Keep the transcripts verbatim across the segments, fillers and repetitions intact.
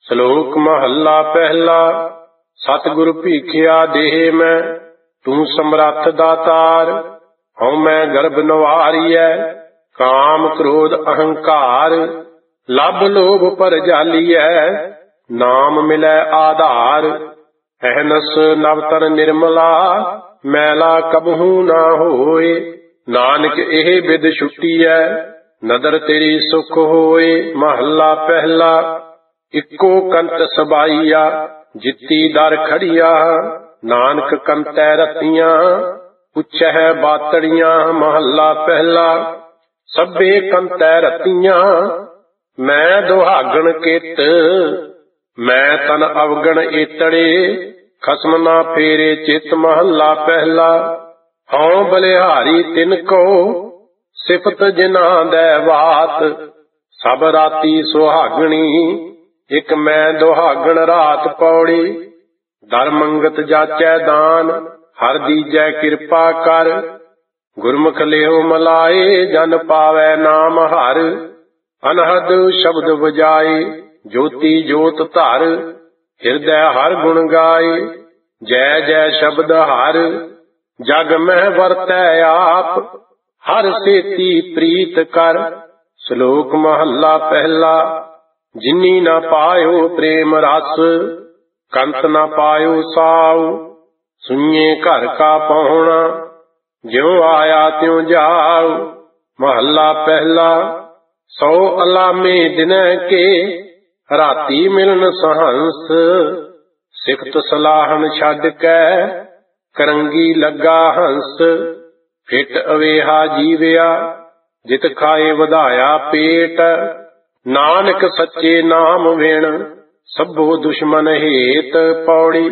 ਸ਼ਲੋਕ ਮਹੱਲਾ ਪਹਿਲਾ। ਸਤਿਗੁਰ ਭੀਖਿਆ ਦੇਹ ਮੈਂ, ਤੂੰ ਸਮਰੱਥ ਦਾਤਾਰ। ਹਉ ਮੈਂ ਗਰਭ ਨਿਵਾਰੀਐ, ਕਾਮ ਕ੍ਰੋਧ ਅਹੰਕਾਰ। ਲਭ ਲੋਭ ਪਰ ਜਾਲੀਐ, ਨਾਮ ਮਿਲੈ ਆਧਾਰ। ਅਹਨਸ ਨਵਤਰ ਨਿਰਮਲਾ, ਮੈਲਾ ਕਬਹੂ ਨਾ ਹੋਏ। ਨਾਨਕ ਇਹ ਬਿਦ ਛੁੱਟੀਐ, ਨਦਰ ਤੇਰੀ ਸੁਖ ਹੋਏ। ਮਹੱਲਾ ਪਹਿਲਾ। ਇੱਕੋ ਕੰਤ ਸਬਾਈਆ, ਜਿੱਤੀ ਦਰ ਖੜੀਆ। ਨਾਨਕ ਕੰਤੈ ਰਤੀਆਂ, ਪੁੱਛੈ ਬਾਤੜੀਆਂ। ਮਹੱਲਾ ਪਹਿਲਾ। ਸਭੇ ਕੰਤੈ ਰਤੀਆਂ, ਮੈਂ ਦੁਹਾਗਣ ਕਿਤ। ਮੈਂ ਤਨ ਅਵਗਣ ਏਤੜੇ, ਖਸਮ ਨਾ ਫੇਰੇ ਚਿਤ। ਮਹੱਲਾ ਪਹਿਲਾ। ਹਉ ਬਲਿਹਾਰੀ ਤਿਨ ਕੋ, ਸਿਫਤ ਜਿਨ੍ਹਾਂ ਦੈ ਬਾਤ। ਸਭ ਰਾਤੀ ਸੁਹਾਗਣੀ, ਇਕ ਮੈਂ ਦੁਹਾਗਣ ਰਾਤ। ਪੌੜੀ। ਦਰ ਮੰਗਤ ਜਾਚੈ ਦਾਨ, ਹਰ ਦੀਜੈ ਕਿਰਪਾ ਕਰ। ਗੁਰਮੁਖ ਲਿਓ ਮਲਾਏ, ਜਨ ਪਾਵੈ ਨਾਮ ਹਰ। ਅਨਹਦ ਸ਼ਬਦ ਵਜਾਏ, ਜੋਤੀ ਜੋਤ ਧਰ। ਹਿਰਦੈ ਹਰ ਗੁਣ ਗਾਏ, ਜੈ ਜੈ ਸ਼ਬਦ ਹਰ। ਜਗ ਮਹਿ ਵਰਤੈ ਆਪ, ਹਰ ਸੇਤੀ ਪ੍ਰੀਤ ਕਰ। ਸ਼ਲੋਕ ਮਹੱਲਾ ਪਹਿਲਾ। ਜਿਨੀ ਨਾ ਪਾਇਓ ਪ੍ਰੇਮ ਰਸ, ਕੰਤ ਨਾ ਪਾਇਓ ਸਾਉ। ਸੁਈਏ ਘਰ ਕਾ ਪਾਉਣਾ, ਜਿਉ ਆਇਆ ਤਿਉ ਜਾਉ। ਮਹੱਲਾ ਪਹਿਲਾ। ਸੌ ਅਲਾਮੇ ਦਿਨੈ ਕੇ, ਰਾਤੀ ਮਿਲਨ ਸਹੰਸ। ਸਿਫਤ ਸਲਾਹਨ ਛੱਡ ਕੈ, ਕਰੰਗੀ ਲੱਗਾ ਹੰਸ। ਫਿਟ ਅਵੇਹਾ ਜੀਵਿਆ, ਜਿਤ ਖਾਏ ਵਧਾਇਆ ਪੇਟ। ਨਾਨਕ ਸੱਚੇ ਨਾਮ ਵਿਣ, ਸਭੋ ਦੁਸ਼ਮਨ ਹੇਤ। ਪੌੜੀ।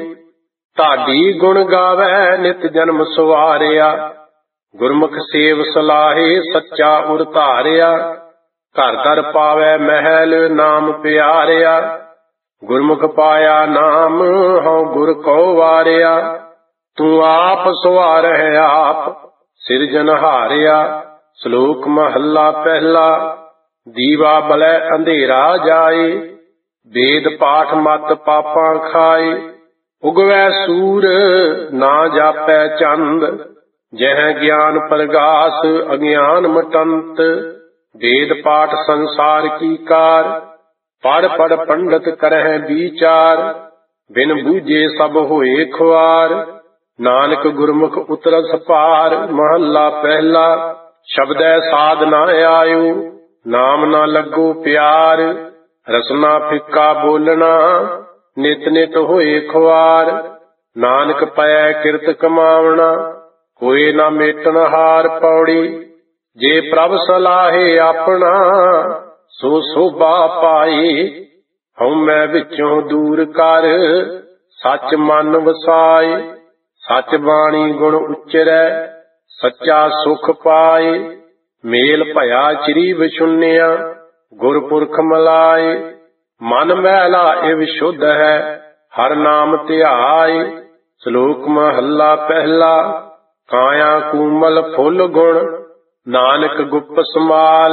ਢਾਡੀ ਗੁਣ ਗਾਵੈ, ਨਿਤ ਜਨਮ ਸਵਾਰਿਆ। ਗੁਰਮੁਖ ਸੇਵ ਸਲਾਹੇ, ਸੱਚਾ ਉਰ ਧਾਰਿਆ। ਘਰ ਦਰ ਪਾਵੈ ਮਹਿਲ, ਨਾਮ ਪਿਆਰਿਆ। ਗੁਰਮੁਖ ਪਾਇਆ ਨਾਮ, ਹਉ ਗੁਰ ਕਉ ਵਾਰਿਆ। ਤੂੰ ਆਪ ਸਵਾਰਹਿ ਆਪ, ਸਿਰਜਨਹਾਰਿਆ। ਸ਼ਲੋਕ ਮਹੱਲਾ ਪਹਿਲਾ। ਦੀਵਾ ਬਲੈ ਅੰਧੇਰਾ ਜਾਏ, ਵੇਦ ਪਾਠ ਮਤ ਪਾਪਾਂ ਖਾਏ। ਉਗਵੈ ਸੂਰ, ਨਾ ਜਾਪੈ ਚੰਦ। ਜਹ ਗਿਆਨ ਪ੍ਰਗਾਸ, ਅਗਿਆਨ ਮਟੰਤ। ਵੇਦ ਪਾਠ ਸੰਸਾਰ ਕੀ ਕਾਰ, ਪੜ ਪੜ ਪੰਡਤ ਕਰਹਿ ਵਿਚਾਰ। ਬਿਨ ਬੂਝੇ ਸਭ ਹੋਏ ਖੁਆਰ, ਨਾਨਕ ਗੁਰਮੁਖ ਉਤਰਸ ਪਾਰ। ਮਹੱਲਾ ਪਹਿਲਾ। ਸ਼ਬਦੈ ਸਾਧ ਨਾ ਆਇਓ, ਨਾਮ ਨਾ ਲੱਗੋ ਪਿਆਰ। ਰਸਨਾ ਫਿੱਕਾ ਬੋਲਣਾ, ਨਿਤ ਨਿਤ ਹੋਏ ਖੁਆਰ। ਨਾਨਕ ਪੈ ਕਿਰਤ ਕਮਾਵਣਾ, ਹੋਏ ਨਾ ਮੇਟਣ ਹਾਰ। ਪੌੜੀ। ਜੇ ਪ੍ਰਭ ਸਲਾਹੇ ਆਪਣਾ, ਸੋ ਸੋਭਾ ਪਾਏ। ਹਉ ਮੈਂ ਵਿੱਚੋਂ ਦੂਰ ਕਰ, ਸੱਚ ਮਨ ਵਸਾਏ। ਸੱਚ ਬਾਣੀ ਗੁਣ ਉਚਰੈ, ਸੱਚਾ ਸੁਖ ਪਾਏ। ਮੇਲ ਭਇਆ ਚਿਰੀ ਵਿਛੁੰਨਿਆ, ਗੁਰਪੁਰਖ ਮਲਾਏ। ਮਨ ਮੈਲਾ ਇਵ ਸ਼ੁੱਧ ਹੈ, ਹਰ ਨਾਮ ਧਿਆਏ। ਸ਼ਲੋਕ ਮਹੱਲਾ ਪਹਿਲਾ। ਕਾਇਆ ਕੂਮਲ ਫੁੱਲ ਗੁਣ, ਨਾਨਕ ਗੁਪਤ ਸਮਾਲ।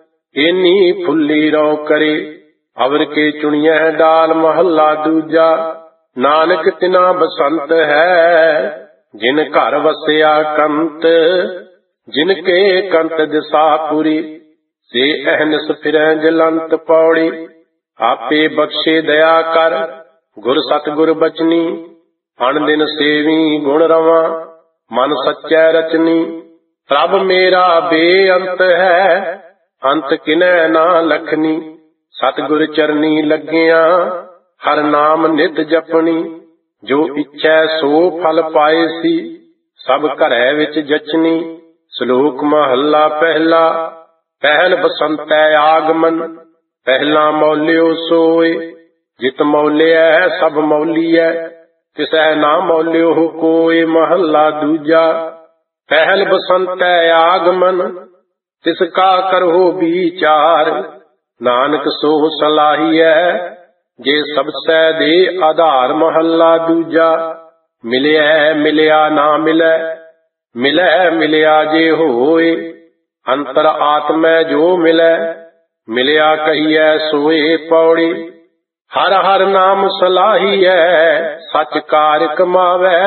ਏਨੀ ਫੁੱਲੀ ਰੋ ਕਰੇ, ਅਵਰ ਕੇ ਚੁਣੀਐ ਡਾਲ। ਮਹੱਲਾ ਦੂਜਾ। ਨਾਨਕ ਤਿਨਾ ਬਸੰਤ ਹੈ, ਜਿਨ ਘਰ ਵਸਿਆ ਕੰਤ। ਜਿਨ ਕੇ ਕੰਤ ਦਿਸਾ ਪੂਰੀ, ਸੇ ਅਹਨਿਸ ਫਿਰੈ ਜਲੰਤ। ਪੌੜੀ। ਆਪੇ ਬਖਸ਼ੇ ਦਇਆ ਕਰ, ਗੁਰ ਸਤਿਗੁਰ ਬਚਨੀ। ਅਣ ਦਿਨ ਸੇਵੀ ਗੁਣ ਰਵਾਂ, ਮਨ ਸੱਚੈ ਰਚਨੀ। ਪ੍ਰਭ ਮੇਰਾ ਬੇਅੰਤ ਹੈ, ਅੰਤ ਕਿਨੈ ਨਾ ਲਖਨੀ। ਸਤਿਗੁਰ ਚਰਨੀ ਲੱਗਿਆ, ਹਰ ਨਾਮ ਨਿਤ ਜਪਣੀ। ਜੋ ਇੱਛੈ ਸੋ ਫਲ ਪਾਏ ਸੀ, ਸਭ ਘਰੈ ਵਿੱਚ ਜਚਨੀ। ਸ਼ਲੋਕ ਮਹੱਲਾ ਪਹਿਲਾ। ਪਹਿਲ ਬਸੰਤੈ ਆਗਮਨ, ਪਹਿਲਾ ਮੌਲਿਓ ਸੋਏ। ਜਿਤ ਮੌਲਿਐ ਸਭ ਮੌਲੀਐ, ਤਿਸੈ ਨਾ ਮੌਲਿਓ ਕੋਇ। ਮਹੱਲਾ ਦੂਜਾ। ਪਹਿਲ ਬਸੰਤੈ ਆਗਮਨ, ਤਿਸ ਕਾ ਕਰਹੁ ਵਿਚਾਰ। ਨਾਨਕ ਸੋ ਸਲਾਹੀਐ, ਜੇ ਸਬਸੈ ਦੇ ਆਧਾਰ। ਮਹੱਲਾ ਦੂਜਾ। ਮਿਲਿਐ ਮਿਲਿਆ ਨਾ ਮਿਲੈ, ਮਿਲੈ ਮਿਲਿਆ ਜੇ ਹੋਏ। ਅੰਤਰ ਆਤਮੈ ਜੋ ਮਿਲੈ, ਮਿਲਿਆ ਕਹੀਐ ਸੋਏ। ਪੌੜੀ। ਹਰ ਹਰ ਨਾਮ ਸਲਾਹੀਐ ਸਚ ਕਾਰ ਕਮਾਵੈ।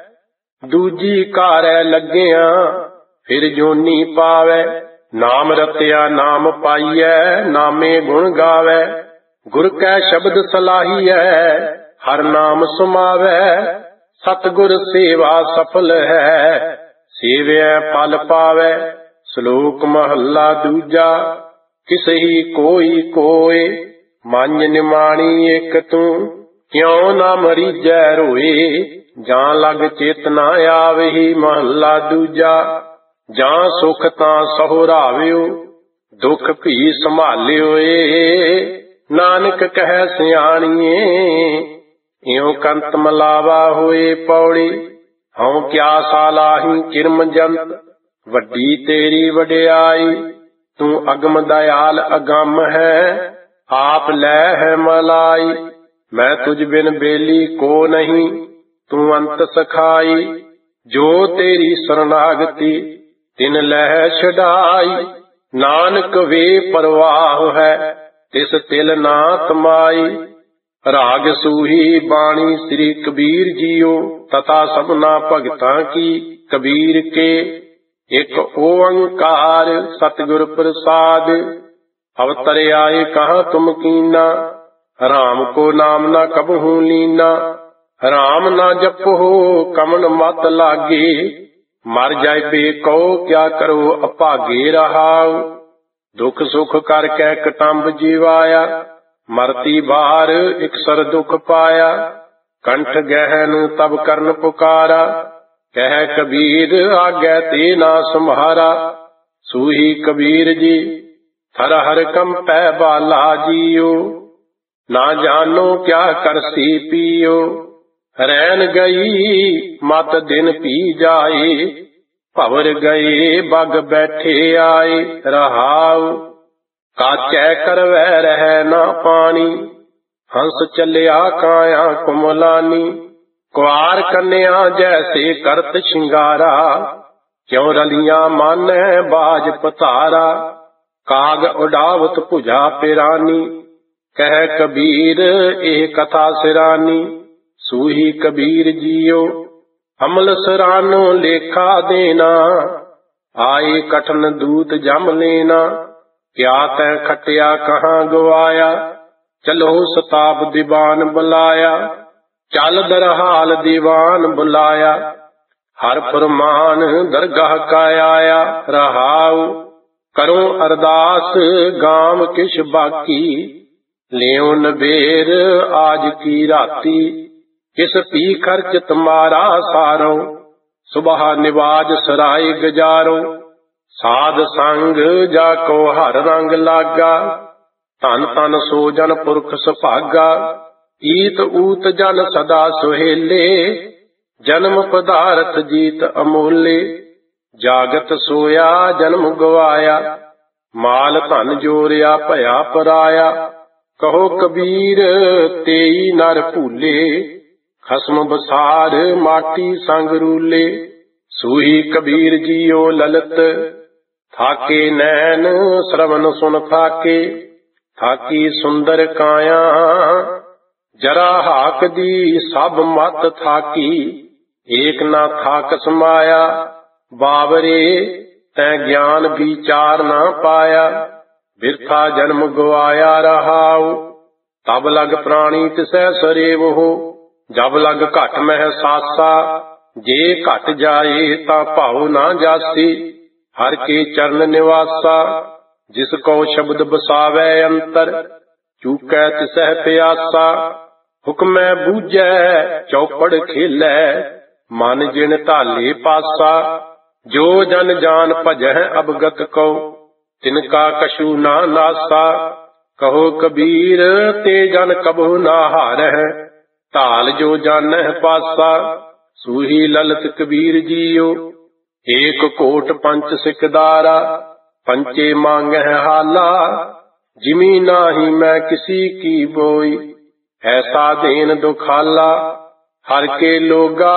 ਦੂਜੀ ਕਾਰੈ ਲੱਗਿਆ ਫਿਰ ਜੋਨੀ ਪਾਵੈ। ਨਾਮ ਰਤਿਆ ਨਾਮ ਪਾਈਐ ਨਾਮੇ ਗੁਣ ਗਾਵੈ। ਗੁਰ ਕੈ ਸ਼ਬਦ ਸਲਾਹੀਐ ਹਰ ਨਾਮ ਸਮਾਵੈ। ਸਤਿਗੁਰ ਸੇਵਾ ਸਫਲ ਹੈ ਸੇਵਿਐ ਫਲ ਪਾਵੈ। ਸ਼ਲੋਕ ਮਹੱਲਾ ਦੂਜਾ। ਕਿਸਹੀ ਕੋਈ ਕੋਇ ਮੰਨ ਨਿਮਾਣੀ ਇਕ ਤੂੰ। ਕਿਉ ਨਾ ਮਰੀਜੈ ਰੋਏ ਜਾਂ ਲਗ ਚੇਤਨਾ ਆਵਹੀ। ਮਹੱਲਾ ਦੂਜਾ। ਜਾਂ ਸੁਖ ਤਾਂ ਸਹੁਰਾਵਿਓ ਦੁੱਖ ਭੀ ਸੰਭਾਲਿਓ ਏ। ਨਾਨਕ ਕਹਿ ਸਿਆਣੀਏ ਇਉ ਕੰਤ ਮਲਾਵਾ ਹੋਏ ਪੌੜੀ। ਹਉ ਕਿਆ ਸਾਲਾਹੀ ਕਿਰਮ ਜੰਤ ਵੱਡੀ ਤੇਰੀ ਵਡਿਆਈ। ਤੂੰ ਅਗਮ ਦਇਆਲ ਅਗੰਮ ਹੈ ਆਪ ਲੈ ਹੈ ਮਲਾਈ। ਮੈਂ ਤੁਝ ਬਿਨ ਬੇਲੀ ਕੋ ਨਹੀਂ ਤੂੰ ਅੰਤ ਸਖਾਈ। ਜੋ ਤੇਰੀ ਸਰਨਾਗਤੀ ਤਿਨ ਲੈ ਛਡਾਈ। ਨਾਨਕ ਵੇ ਪਰਵਾਹ ਹੈ ਤਿਸ ਤਿਲ ਨਾ ਤਮਾਈ। ਰਾਗ ਸੂਹੀ ਬਾਣੀ ਸ੍ਰੀ ਕਬੀਰ ਜੀਓ ਤਥਾ ਸਭਨਾ ਭਗਤਾਂ ਕੀ। ਕਬੀਰ ਕੇ ਇਕ ਓੰਕਾਰ ਸਤਿਗੁਰ ਪ੍ਰਸਾਦ। ਅਵਤਰ ਆਏ ਕਹਾਂ ਤੁਮ ਕੀਨਾ ਰਾਮ ਕੋ ਨਾਮ ਨਾ ਕਬਹੂ ਲੀਨਾ। ਰਾਮ ਨਾ ਜਪੋ ਕਮਨ ਮਤ ਲਾਗੇ ਮਰ ਜਾਏ ਬੇ ਕਉ ਕਿਆ ਕਰੋ ਅਭਾਗੇ ਰਹਾਉ। ਦੁਖ ਸੁਖ ਕਰ ਕੈ ਕਟੰਬ ਜੀਵਾਇਆ ਮਰਤੀ ਬਾਹਰ ਇਕਸਰ ਦੁਖ ਪਾਇਆ। ਕੰਠ ਗਹਿਨ ਤਬ ਕਰਨ ਪੁਕਾਰਾ ਕਹਿ ਕਬੀਰ ਆਗੈ ਤੇ ਨਾ ਸਮਹਾਰਾ। ਸੂਹੀ ਕਬੀਰ ਜੀ ਹਰ ਹਰ ਕੰਪੈ ਬਾਲਾ ਜੀਓ। ਨਾ ਜਾਨੋ ਕਿਆ ਕਰਸੀ ਪੀਓ। ਰੈਣ ਗਈ ਮਤ ਦਿਨ ਪੀ ਜਾਏ ਭਵਰ ਗਏ ਬਗ ਬੈਠੇ ਆਏ। ਰਹਾਉ ਕਾਚੈ ਕਰਵੈ ਰਹਿ ਨਾ ਪਾਣੀ ਹੰਸ ਚੱਲਿਆ ਕਾਇਆ ਕੁਮਲਾਨੀ। ਕੁਆਰ ਕੰਨਿਆ ਜੈਸੇ ਕਰਤ ਸ਼ਿੰਗਾਰਾ ਕਿਉ ਰਲੀਆਂ ਮਾਨੈ ਬਾਜ ਪਤਾਰਾ। ਕਾਗ ਉਡਾਵਤ ਭੁਜਾ ਪਿਰਾਨੀ ਕਹਿ ਕਬੀਰ ਇਹ ਕਥਾ ਸਿਰਾਨੀ। ਸੂਹੀ ਕਬੀਰ ਜੀਓ ਅਮਲ ਸਰਾਨੋ ਲੇਖਾ ਦੇਣਾ ਆਏ ਕਠਨ ਦੂਤ ਜਮ ਲੈਣਾ। ਕਿਆ ਤੈ ਖਟਿਆ ਕਹਾਂ ਗਵਾਇਆ ਚਲੋ ਸਤਾਪ ਦੀਵਾਨ ਬੁਲਾਇਆ। ਚੱਲ ਦਰਹਾਲ ਦੀਵਾਨ ਬੁਲਾਇਆ ਹਰ ਫਰਮਾਨ ਦਰਗਾਹ ਕਾ ਆਇਆ। ਰਹਾਉ ਕਰੋ ਅਰਦਾਸ ਗਾਮ ਕਿਛ ਬਾਕੀ ਲਿਓ ਨਬੇਰ ਆਜ ਕੀ ਰਾਤੀ। ਕਿਸ ਪੀ ਖਰਚ ਤੁਮਾਰਾ ਸਾਰੋ ਸੁਬਹ ਨਿਵਾਜ ਸਰਾਏ ਗਜਾਰੋ। ਸਾਧ ਸੰਗ ਜਾ ਕੋ ਹਰ ਰੰਗ ਲਾਗਾ ਧਨ ਧਨ ਸੋ ਜਨ ਪੁਰਖ ਸੁਭਾਗਾ। ਈਤ ਊਤ ਜਨ ਸਦਾ ਸੁਹੇਲੇ ਜਨਮ ਪਦਾਰਥ ਜੀਤ ਅਮੋਲੇ। ਜਾਗਤ ਸੋਇਆ ਜਨਮ ਗਵਾਇਆ ਮਾਲ ਧਨ ਜੋਰਿਆ ਭਇਆ ਪਰਾਇਆ। ਕਹੋ ਕਬੀਰ ਤੇਈ ਨਰ ਭੂਲੇ ਖਸਮ ਬਸਾਰ ਮਾਟੀ ਸੰਗ ਰੂਲੇ। ਸੂਹੀ ਕਬੀਰ ਜੀਓ ਲਲਤ ਥਾਕੇ ਨੈਣ ਸ਼ਰਵਨ ਸੁਨ ਥਾਕੇ। ਥਾਕੀ ਸੁੰਦਰ ਕਾਇਆ ਜਰਾ ਹਾਕ ਦੀ ਸਭ ਮਤ ਥਾਕੀ। ਏਕ ਨਾ ਥਾਕ ਸਮਾਇਆ ਬਾਵਰੇ ਤੈ ਗਿਆਨ ਵਿਚਾਰ ਨਾ ਪਾਇਆ। ਬਿਰਥਾ ਜਨਮ ਗਵਾਇਆ ਰਹਾਉ ਤਬ ਲਗ ਪ੍ਰਾਣੀ ਤਿਸੈ ਸਰੇਵਹੁ। ਜਬ ਲਗ ਘਟ ਮਹਿ ਸਾਸਾ ਜੇ ਘਟ ਜਾਏ ਤਾਂ ਭਾਉ ਨਾ ਜਾਸੀ। ਹਰ ਕੇ ਚਰਨ ਨਿਵਾਸਾ ਜਿਸ ਕੋ ਸ਼ਬਦ ਬਸਾਵੈ ਅੰਤਰ ਚੂਕੈ ਤਿਸਹਿ ਪਿਆਸਾ। ਹੁਕਮੈ ਬੂਝੈ ਚੌਪੜ ਖੇਲੈ ਮਨ ਜਿਨ ਢਾਲੇ ਪਾਸਾ। ਜੋ ਜਨ ਜਾਨ ਭਜਹਿ ਅਵਗਤ ਕਉ ਤਿਨਕਾ ਕਛੂ ਨਾ ਨਾਸਾ। ਕਹੋ ਕਬੀਰ ਤੇ ਜਨ ਕਬਹੁ ਨਾ ਹਾਰਹਿ ਢਾਲ ਜੋ ਜਾਣਹਿ ਪਾਸਾ। ਸੂਹੀ ਲਲਤ ਕਬੀਰ ਜੀਓ ਏਕ ਕੋਟ ਪੰਚ ਸਿਕਦਾਰਾ। ਪੰਚੇ ਮੰਗਹਿ ਹਾਲਾ ਜਿਮੀ ਨਾਹੀ ਮੈਂ ਕਿਸੀ ਕੀ ਬੋਈ। ਐਸਾ ਦੇਨ ਦੁਖਾਲਾ ਹਰ ਕੇ ਲੋਗਾ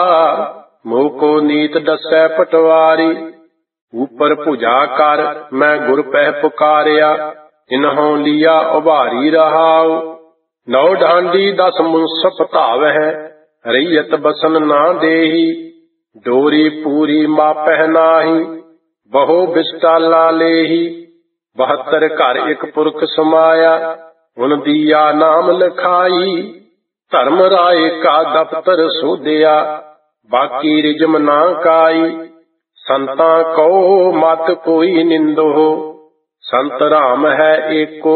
ਮੋਹ ਕੋ ਨੀਤ ਦੱਸੈ ਪਟਵਾਰੀ। ਉਪਰ ਭੁਜਾ ਕਰ ਮੈਂ ਗੁਰ ਪਹਿ ਪੁਕਾਰਿਆ ਇਨਹੋਂ ਲਿਆ ਉਭਾਰੀ ਰਹਾਉ। ਨੌ ਡਾਂਡੀ ਦਸ ਮੁਨਸਫ ਧਾਵਹਿ, ਰਈਅਤ ਬਸਨ ਨਾ ਦੇਹੀ। ਡੋਰੀ ਪੂਰੀ ਮਾਪਹਿ ਨਾਹੀ, ਬਹੁ ਬਿਸਟਾਲਾ ਲੇਹੀ। ਬਹੱਤਰ ਘਰ ਇੱਕ ਪੁਰਖ ਸਮਾਇਆ, ਹੁਨ ਦੀਆ ਨਾਮ ਲਿਖਾਈ। ਧਰਮ ਰਾਏ ਕਾ ਦਫ਼ਤਰ ਸੋਧਿਆ, ਬਾਕੀ ਰਿਜਮ ਨਾ ਕਾਈ। ਸੰਤਾਂ ਕਉ ਮਤ ਕੋਈ ਨਿੰਦੋ, ਸੰਤ ਰਾਮ ਹੈ ਏਕੋ।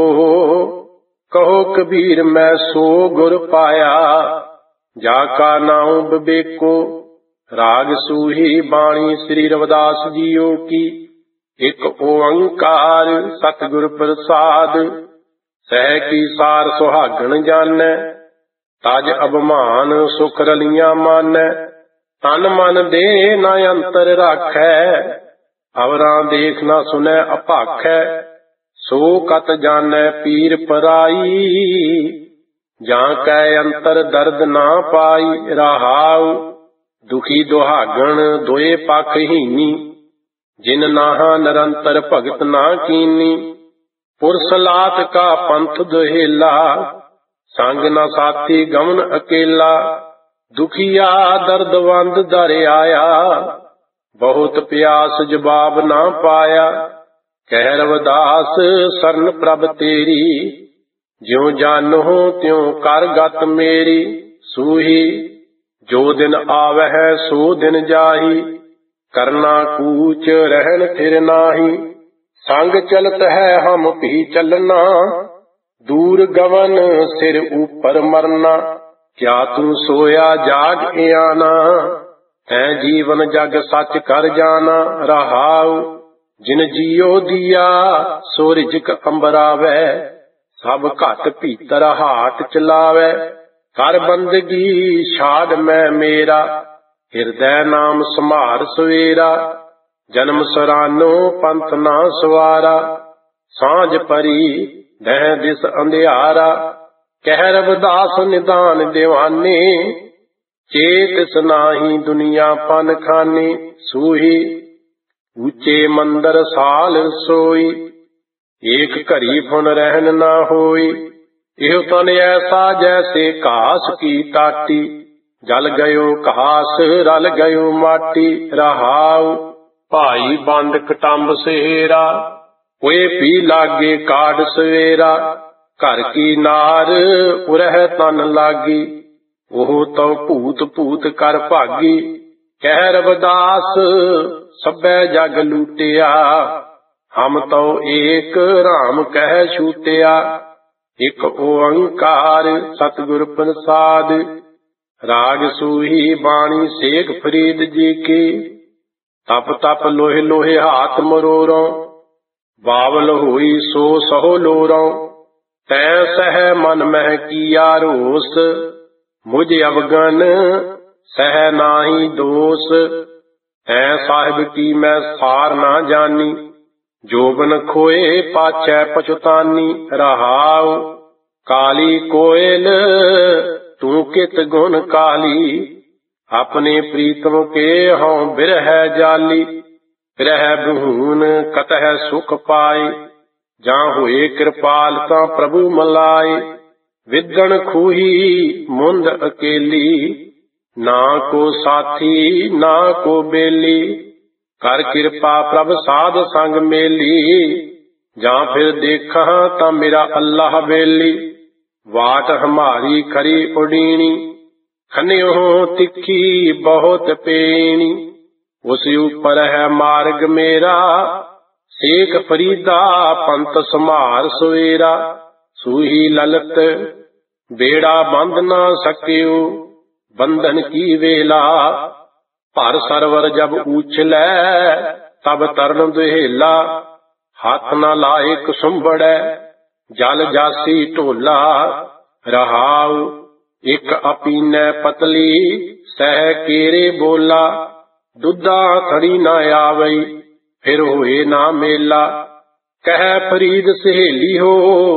ਕਹੋ ਕਬੀਰ ਮੈਂ ਸੋ ਗੁਰ ਪਾਇਆ, ਜਾ ਕਾ ਨਾਉ ਬਿਬੇਕੋ। ਰਾਗ ਸੂਹੀ ਬਾਣੀ ਸ੍ਰੀ ਰਵਿਦਾਸ ਜੀਓ ਕੀ। ਇੱਕ ਓੰਕਾਰ ਸਤਿਗੁਰ ਪ੍ਰਸਾਦ, ਸਹਿ ਕੀ ਸਾਰ ਸੁਹਾਗਣ ਜਾਣੈ। ਤਜ ਅਭਿਮਾਨ ਸੁਖ ਰਲੀਆਂ ਮਾਨੈ, ਤਨ ਮਨ ਦੇ ਨਾ ਅੰਤਰ ਰਾਖੈ। ਅਵਰਾਂ ਦੇਖ ਨਾ ਸੁਨੈ ਅਭਾਖੈ, ਸੋ ਕਤ ਜਾਣੈ ਪੀਰ ਪਰਾਈ। ਜਾਂ ਕੈ ਅੰਤਰ ਦਰਦ ਨਾ ਪਾਈ, ਰਹਾਉ ਦੁਖੀ ਦੁਹਾਗਣ ਦੋਏ ਪਖ ਹੀਨੀ। ਜਿਨ ਨਾਹਾਂ ਨਿਰੰਤਰ ਭਗਤ ਨਾ ਕੀਨੀ, ਪੁਰਸ ਲਾਤ ਕਾ ਪੰਥ ਦੁਹੇਲਾ। ਸੰਗ ਨਾ ਸਾਥੀ ਗਮਨ ਅਕੇਲਾ, ਦੁਖੀਆ ਦਰਦਵੰਦ ਦਰ ਆਇਆ। ਬਹੁਤ ਪਿਆਸ ਜਵਾਬ ਨਾ ਪਾਇਆ, ਕਹਿ ਰਵਿਦਾਸ ਸਰਨ ਪ੍ਰਭ ਤੇਰੀ। ਜਿਉ ਜਾਨੋ ਤਿਉ ਕਰ ਗਤ ਮੇਰੀ, ਸੂਹੀ ਜੋ ਦਿਨ ਆਵਹਿ ਸੋ ਦਿਨ ਜਾਹੀ। ਕਰਨਾ ਕੂਚ ਰਹਿਣ ਫਿਰ ਨਾਹੀ, ਸੰਗ ਚਲਤ ਹੈ ਹਮ ਭੀ ਚੱਲਣਾ। ਦੂਰ ਗਵਨ ਸਿਰ ਉਪਰ ਮਰਨਾ, ਕਿਆ ਤੂੰ ਸੋਇਆ ਜਾਗ ਇਆਨਾ। ਤੈਂ ਜੀਵਨ ਜਗ ਸੱਚ ਕਰ ਜਾਣਾ, ਰਹਾਉ ਜਿਨ ਜੀਓ ਦੀਆ ਸੋ ਰਿਜਕ ਅੰਬਰਾਵੈ। ਸਭ ਘਟ ਭੀਤਰ ਹਾਟ ਚਲਾਵੈ, ਕਰ ਬੰਦਗੀ ਛਾੜ ਮੈਂ ਮੇਰਾ। ਹਿਰਦੈ ਨਾਮ ਸੰਭਾਰ ਸਵੇਰਾ, ਜਨਮ ਸਰਾਨੋ ਪੰਥ ਨਾ ਸਵਾਰਾ। ਸਾਂਝ ਪਰੀ ਦਹਿ ਦਿਸ ਅੰਧਿਆਰਾ, ਕਹਿ ਰਵਿਦਾਸ ਨਿਦਾਨ ਦੀਵਾਨੇ। ਚੇਤਿਸ ਨਾਹੀ ਦੁਨੀਆ ਪਨ ਖਾਨੇ, ਸੂਹੀ ਉੱਚੇ ਮੰਦਰ ਸਾਲ ਸੋਈ। ਏਕ ਘੜੀ ਫੁਨ ਰਹਿਨ ਨਾ ਹੋਈ, ਇਹੋ ਤਨ ਐਸਾ ਜੈਸੇ ਘਾਸ ਕੀ ਟਾਟੀ। ਜਲ ਗਇਓ ਘਾਸ ਰਲ ਗਇਓ ਮਾਟੀ, ਰਹਾਉ ਭਾਈ ਬੰਦ ਕਟੰਬ ਸਹੇਰਾ। ਹੋਏ ਪੀ ਲਾਗੇ ਕਾਢ ਸਵੇਰਾ, ਘਰ ਕੀ ਨਾਰ ਉਰਹਿ ਤਨ ਲਾਗੀ। ਉਹ ਤਉ ਭੂਤ ਭੂਤ ਕਰ ਭਾਗੀ, ਕਹਿ ਰਵਿਦਾਸ ਸਭੈ ਜਗ ਲੂਟਿਆ। ਹਮ ਤਉ ਏਕ ਰਾਮ ਕਹਿ ਛੂਟਿਆ। ਇੱਕ ਓੰਕਾਰ ਸਤਿਗੁਰ ਪ੍ਰਸਾਦ, ਰਾਗ ਸੂਹੀ ਬਾਣੀ ਸੇਖ ਫਰੀਦ ਜੀ ਕੀ। ਤਪ ਤਪ ਲੋਹਿ ਲੋਹਿ ਹਾਥ ਮਰੋਰੋਂ, ਬਾਵਲ ਹੋਈ ਸੋ ਸਹੋ ਲੋਰੋਂ। ਤੈਂ ਸਹਿ ਮਨ ਮਹਿ ਕੀਆ ਰੋਸ, ਮੁਝ ਅਵਗਨ ਸਹਿ ਨਾਹੀ ਦੋਸ। ਤੈਂ ਸਾਹਿਬ ਕੀ ਮੈਂ ਸਾਰ ਨਾ ਜਾਨੀ, ਜੋਬਨ ਖੋਏ ਪਾਛੈ ਪਛੁਤਾਨੀ। ਰਹਾਉ ਕਾਲੀ ਕੋਇਲ ਤੂੰ ਕਿਤ ਗੁਣ ਕਾਲੀ, ਆਪਣੇ ਪ੍ਰੀਤਮ ਕੇ ਹਉ ਬਿਰਹਿ ਜਾਲੀ। ਬਿਰਹਿ ਬਹੂਨ ਕਤਹਿ ਸੁਖ ਪਾਏ, ਜਾਂ ਹੋਏ ਕਿਰਪਾਲ ਤਾਂ ਪ੍ਰਭੂ ਮਲਾਏ। ਵਿਦਣ ਖੂਹੀ ਮੁੰਦ ਅਕੇਲੀ, ਨਾ ਕੋ ਸਾਥੀ ਨਾ ਕੋ ਬੇਲੀ। ਕਰ ਕਿਰਪਾ ਪ੍ਰਭ ਸਾਧ ਸੰਗ ਮੇਲੀ, ਜਾਂ ਫਿਰ ਦੇਖਾਂ ਤਾਂ ਮੇਰਾ ਅੱਲਾਹ ਬੇਲੀ। ਵਾਟ ਹਮਾਰੀ ਖਰੀ ਉਡੀਣੀ, ਖੰਨਿਓ ਤਿੱਖੀ ਬਹੁਤ ਪੇਣੀ। ਉਸ ਉਪਰ ਹੈ ਮਾਰਗ ਮੇਰਾ, ਸੇਖ ਫਰੀਦਾ ਪੰਥ ਸੰਭਾਰ ਸਵੇਰਾ। ਸੂਹੀ ਲਲਤ ਬੇੜਾ ਬੰਧ ਨਾ ਸਕਿਓ, ਬੰਧਨ ਕੀ ਵੇਲਾ। ਭਰ ਸਰਵਰ ਜਬ ਉਛਲੈ, ਤਬ ਤਰਨ ਦੁਹੇਲਾ। ਹੱਥ ਨਾ ਲਾਏ ਕੁਸੁੰਬੜੈ, ਜਲ ਜਾਸੀ ਢੋਲਾ। ਰਹਾਉ ਇੱਕ ਅਪੀਨੈ ਪਤਲੀ, ਸਹਿ ਕੇਰੇ ਬੋਲਾ। ਦੁੱਧਾ ਥੜੀ ਨਾ ਆਵਈ, ਫਿਰ ਹੋਏ ਨਾ ਮੇਲਾ। ਕਹਿ ਫਰੀਦ ਸਹੇਲੀ ਹੋ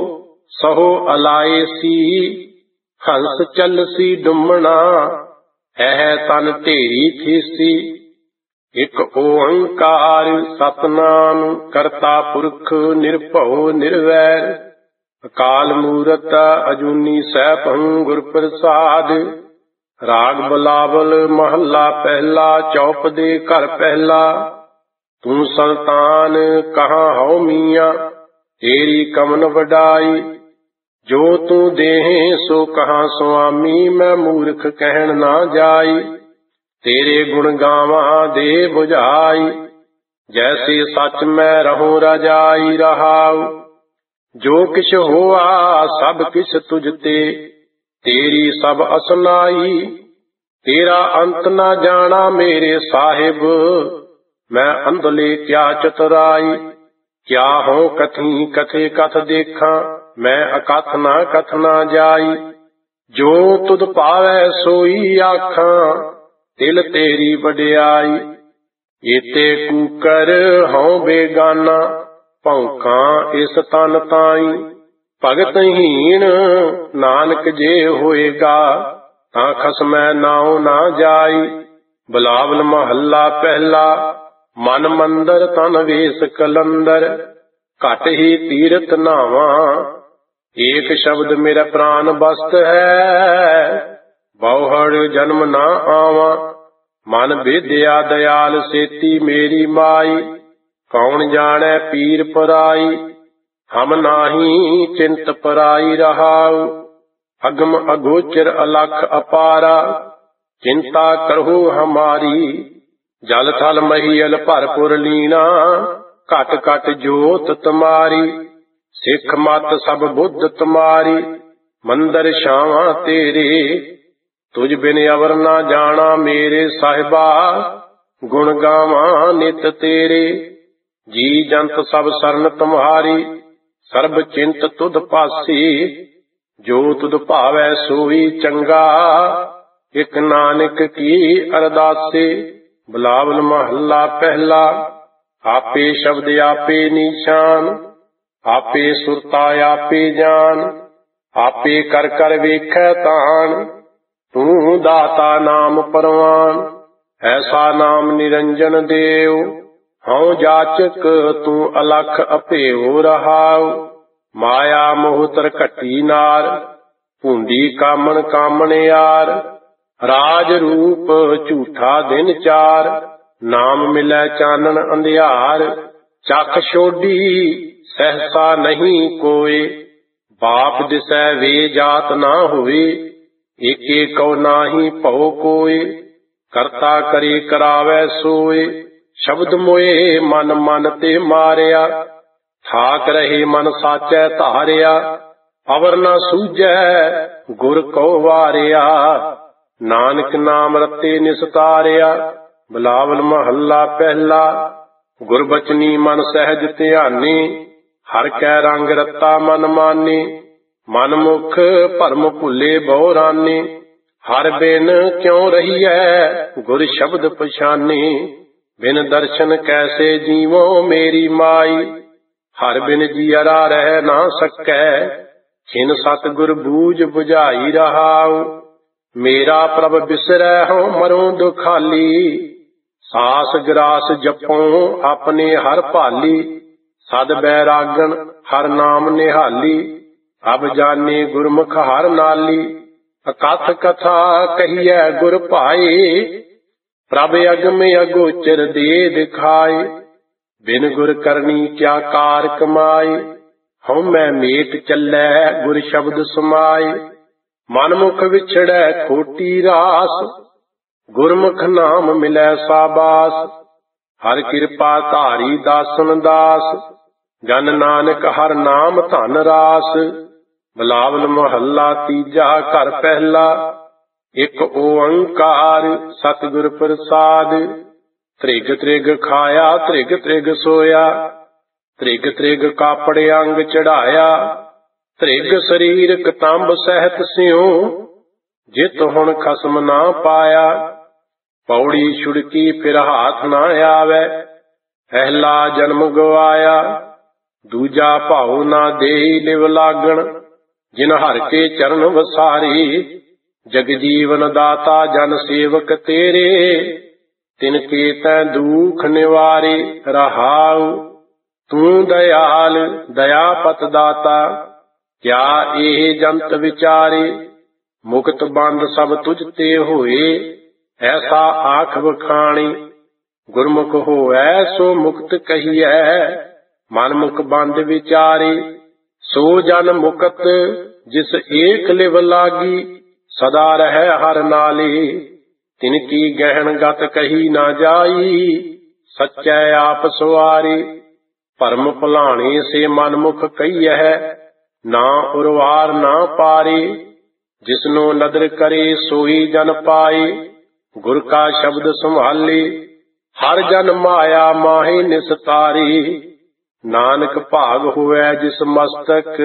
ਸਹੋ ਅਲਾਏ ਸੀ। ਹੰਸ ਚੱਲਸੀ ਡੁੰਮਣਾ, ਹੈ ਤਨ ਢੇਰੀ ਥੀਸੀ। ਇੱਕ ਓੰਕਾਰ ਸਤਨਾਮ ਕਰਤਾ ਪੁਰਖ ਨਿਰਭਉ ਨਿਰਵੈਰ। ਅਕਾਲ ਮੂਰਤ ਅਜੂਨੀ ਸੈਭੰ ਗੁਰ ਪ੍ਰਸਾਦ। ਰਾਗ ਬਿਲਾਵਲ ਮਹੱਲਾ ਪਹਿਲਾ। ਚੌਪ ਦੇ ਘਰ ਪਹਿਲਾ। ਤੂੰ ਸੁਲਤਾਨ ਕਹਾਂ ਹਉ ਮੀਆਂ, ਤੇਰੀ ਕਮਨ ਵਡਾਈ। ਜੋ ਤੂੰ ਦੇਹ ਸੋ ਕਹਾਂ ਸੁਆਮੀ, ਮੈਂ ਮੂਰਖ ਕਹਿਣ ਨਾ ਜਾਈ। ਤੇਰੇ ਗੁਣ ਗਾਵਾਂ ਦੇ ਬੁਝਾਈ, ਜੈਸੇ ਸੱਚ ਮੈਂ ਰਹੂੰ ਰਜਾਈ ਰਹਾਉ। ਜੋ ਕਿਛ ਹੋਆ ਸਭ ਕਿਛ ਤੁਝ ਤੇ, ਤੇਰੀ ਸਭ ਅਸਨਾਈ। ਤੇਰਾ ਅੰਤ ਨਾ ਜਾਣਾ ਮੇਰੇ ਸਾਹਿਬ, ਮੈਂ ਅੰਧਲੇ ਕਿਆ ਚਤੁਰਾਈ। ਕਿਆ ਹੋ ਕਥੀ ਕਥੇ ਕਥ ਦੇਖਾਂ, ਮੈਂ ਅਕਥ ਨਾ ਕਥ ਨਾ ਜਾਈ। ਜੋ ਤੁਧ ਭਾਵੈ ਸੋਈ ਆਖਾਂ, ਤਿਲ ਤੇਰੀ ਵਡਿਆਈ। ਏਤੇ ਕੂਕਰ ਹਉ ਬੇਗਾਨਾ, ਭੌਂਕਾਂ ਇਸ ਤਨ ਤਾਈ। ਭਗਤ ਹੀਣ ਨਾਨਕ ਜੇ ਹੋਏਗਾ, ਤਾਂ ਖਸਮੈ ਨਾਉ ਨਾ ਜਾਈ। ਬਿਲਾਵਲ ਮਹੱਲਾ ਪਹਿਲਾ। ਮਨ ਮੰਦਰ ਤਨ ਵੇਸ ਕਲੰਦਰ, ਘਟ ਹੀ ਤੀਰਥ ਨਾਵਾਂ। ਏਕ ਸ਼ਬਦ ਮੇਰਾ ਪ੍ਰਾਨ ਬਸਤ ਹੈ, ਬਹੁੜ ਜਨਮ ਨਾ ਆਵਾਂ। ਮਨ ਵਿਦਿਆ ਦਇਆਲ ਸੇਤੀ ਮੇਰੀ ਮਾਈ, ਕੌਣ ਜਾਣੈ ਪੀਰ ਪਰਾਈ। ਹਮ ਨਾਹੀ ਚਿੰਤ ਪਰਾਈ ਰਹਾਉ, ਅਗਮ ਅਗੋਚਰ ਅਲਖ ਅਪਾਰਾ। ਚਿੰਤਾ ਕਰਹੁ ਹਮਾਰੀ, ਜਲ ਥਲ ਮਹੀਲ ਭਰਪੁਰ ਲੀਣਾ। ਘਟ ਘਟ ਜੋਤ ਤੁਮਾਰੀ, ਸਿੱਖ ਮਤ ਸਭ ਬੁੱਧ ਤੁਮਾਰੀ। ਮੰਦਰ ਛਾਵਾਂ ਤੇਰੇ, ਤੁਝ ਬਿਨ ਅਵਰ ਨਾ ਜਾਣਾ ਮੇਰੇ ਸਾਹਿਬਾ। ਗੁਣ ਗਾਵਾਂ ਨਿਤ ਤੇਰੇ, ਜੀ ਜੰਤ ਸਭ ਸਰਨ ਤੁਮਹਾਰੀ। ਸਰਬ ਚਿੰਤ ਤੁਧ ਪਾਸੀ, ਜੋ ਤੁਧ ਭਾਵੈ ਸੋਈ ਚੰਗਾ। ਇਕ ਨਾਨਕ ਕੀ ਅਰਦਾਸੇ। ਬਿਲਾਵਲ ਮਹੱਲਾ ਪਹਿਲਾ। ਆਪੇ ਸ਼ਬਦ ਆਪੇ ਨੀਸ਼ਾਨ, ਆਪੇ ਸੁਰਤਾ ਆਪੇ ਜਾਨ। ਆਪੇ ਕਰ ਕਰ ਵੇਖੈ ਤਾਣ, ਤੂੰ ਦਾਤਾ ਨਾਮ ਪਰਵਾਨ। ਐਸਾ ਨਾਮ ਨਿਰੰਜਨ ਦੇਵ, ਹਉ ਜਾਚਕ ਤੂੰ ਅਲਖ ਅਭੇਉ ਰਹਾਉ। ਮਾਇਆ ਮੋਹ ਤਰਘਟੀ ਨਾਰ, ਭੂੰਡੀ ਕਾਮਣ ਕਾਮਣ ਯਾਰ। ਰਾਜ ਰੂਪ ਝੂਠਾ ਦਿਨ ਚਾਰ, ਨਾਮ ਮਿਲੈ ਚਾਨਣ ਅੰਧਿਆਰ। ਚੱਖ ਛੋਡੀ ਸਹਸਾ ਨਹੀਂ ਕੋਏ, ਬਾਪ ਦਿਸੈ ਵੇ ਜਾਤ ਨਾ ਹੋਏ। ਏਕੇ ਕਉ ਨਾਹੀ ਭਉ ਕੋਏ, ਕਰਤਾ ਕਰੇ ਕਰਾਵੈ ਸੋਏ। ਸ਼ਬਦ ਮੋਏ ਮਨ ਮਨ ਤੇ ਮਾਰਿਆ, ਠਾਕ ਰਹੇ ਮਨ ਸਾਚੈ ਧਾਰਿਆ। ਅਵਰ ਨਾ ਸੂਝੈ ਗੁਰ ਕਉ ਵਾਰਿਆ, ਨਾਨਕ ਨਾਮ ਰਤੇ ਨਿਸਤਾਰਿਆ। ਬਿਲਾਵਲ ਮਹੱਲਾ ਪਹਿਲਾ। ਗੁਰਬਚਨੀ ਮਨ ਸਹਿਜ ਧਿਆਨੀ, ਹਰ ਕੈ ਰੰਗ ਰਤਾ ਮਨ ਮਾਨੀ। ਮਨ ਮੁਖ ਭਰਮ ਭੁੱਲੇ ਬਹੁ ਰਾਨੀ, ਹਰ ਬਿਨ ਕਿਉ ਰਹੀਐ ਗੁਰ ਸ਼ਬਦ ਪਛਾਨੀ। ਬਿਨ ਦਰਸ਼ਨ ਕੈਸੇ ਜੀਵੋ ਮੇਰੀ ਮਾਈ, ਹਰ ਬਿਨ ਜੀਅਰਾ ਰਹਿ ਨਾ ਸਕੈ। ਛਿਨ ਸਤਿਗੁਰ ਬੂਝ ਬੁਝਾਈ ਰਹਾਉ, ਮੇਰਾ ਪ੍ਰਭ ਬਿਸਰੈ ਹਉ ਮਰਉ ਦੁਖਾਲੀ। ਸਾਸ ਗਰਾਸ ਜਪਉ ਆਪਣੇ ਹਰ ਭਾਲੀ, ਸਦ ਬੈਰਾਗਣ ਹਰ ਨਾਮ ਨਿਹਾਲੀ। ਅਬ ਜਾਣੇ ਗੁਰਮੁਖ ਹਰ ਨਾਲੀ, ਅਕਥ ਕਥਾ ਕਹੀਐ ਗੁਰ ਭਾਏ। ਪ੍ਰਭ ਅਗਮ ਅਗੋਚਰ ਦੇ ਦਿਖਾਏ, ਬਿਨ ਗੁਰ ਕਰਨੀ ਕਿਆ ਕਾਰ ਕਮਾਏ। ਹਉ ਮੈਂ ਮੇਟ ਚੱਲੈ ਗੁਰ ਸ਼ਬਦ ਸਮਾਏ, ਮਨ ਮੁਖ ਵਿਛੜੈ ਖੋਟੀ ਰਾਸ। ਗੁਰਮੁਖ ਨਾਮ ਮਿਲੈ ਸਾਬਾਸ, ਹਰ ਕਿਰਪਾ ਧਾਰੀ ਦਾਸਨ ਦਾਸ। ਜਨ ਨਾਨਕ ਹਰ ਨਾਮ ਧਨ ਰਾਸ। ਬਿਲਾਵਲ ਮਹੱਲਾ ਤੀਜਾ। ਘਰ ਪਹਿਲਾ। ਇਕ ਓੰਕਾਰ ਸਤਿਗੁਰ ਪ੍ਰਸਾਦ। ਤ੍ਰਿਗ ਤ੍ਰਿਗ ਖਾਇਆ ਤ੍ਰਿਗ ਤ੍ਰਿਗ ਸੋਇਆ, ਤ੍ਰਿਗ ਤ੍ਰਿਗ ਕਾਪੜ ਅੰਗ ਚੜਾਇਆ। ਤ੍ਰਿਗ ਸਰੀਰ ਕਤੰਬ ਸਹਿਤ ਸਿਉ, ਜਿਤ ਹੁਣ ਖਸਮ ਨਾ ਪਾਇਆ। ਪੌੜੀ ਛੁੜਕੀ ਫਿਰ ਹਾਥ ਨਾ ਆਵੈ, ਪਹਿਲਾ ਜਨਮ ਗਵਾਇਆ। ਦੂਜਾ ਭਾਉ ਨਾ ਦੇਈ ਲਿਵ ਲਾਗਣ, ਜਿਨ ਹਰ ਕੇ ਚਰਨ ਵਸਾਰੀ। ਜਗ ਜੀਵਨ ਦਾਤਾ ਜਨ ਸੇਵਕ ਤੇਰੇ, ਤਿਨ ਕੇ ਤੈ ਦੁਖ ਨਿਵਾਰੇ ਰਹਾਉ। ਤੂੰ ਦਇਆਲ ਦਇਆ ਪਤ ਦਾਤਾ, ਕਿਆ ਇਹ ਜੰਤ ਵਿਚਾਰੇ, ਮੁਕਤ ਬੰਦ ਸਭ ਤੁਝ ਤੇ ਹੋਏ, ਐਸਾ ਆਖ ਵਖਾਣੀ। ਗੁਰਮੁਖ ਹੋਐ ਸੋ ਮੁਕਤ ਕਹੀਐ, ਮਨ ਮੁਖ ਬੰਦ ਵਿਚਾਰੇ। ਸੋ ਜਨ ਮੁਕਤ ਜਿਸ ਏਕ ਲਿਵ ਲਾਗੀ, ਸਦਾ ਰਹਿ ਹਰ ਨਾਲੇ। ਤਿਨ ਕੀ ਗਹਿਣ ਗਤ ਕਹੀ ਨਾ ਜਾਈ, ਸੱਚੈ ਆਪ ਸਵਾਰੇ। ਭਰਮ ਭੁਲਾਣੇ ਸੇ ਮਨ ਮੁਖ ਕਹੀਐ, ਨਾ ਉਰਵਾਰ ਨਾ ਪਾਰੇ। ਜਿਸਨੋ ਨਦਰ ਕਰੇ ਸੋਈ ਜਨ ਪਾਏ, ਗੁਰ ਕਾ ਸ਼ਬਦ ਸੰਭਾਲੇ। ਹਰ ਜਨ ਮਾਇਆ ਮਾਹੇ ਨਿਸਤਾਰੀ, ਨਾਨਕ ਭਾਗ ਹੋਇ ਜਿਸ ਮਸਤਕ,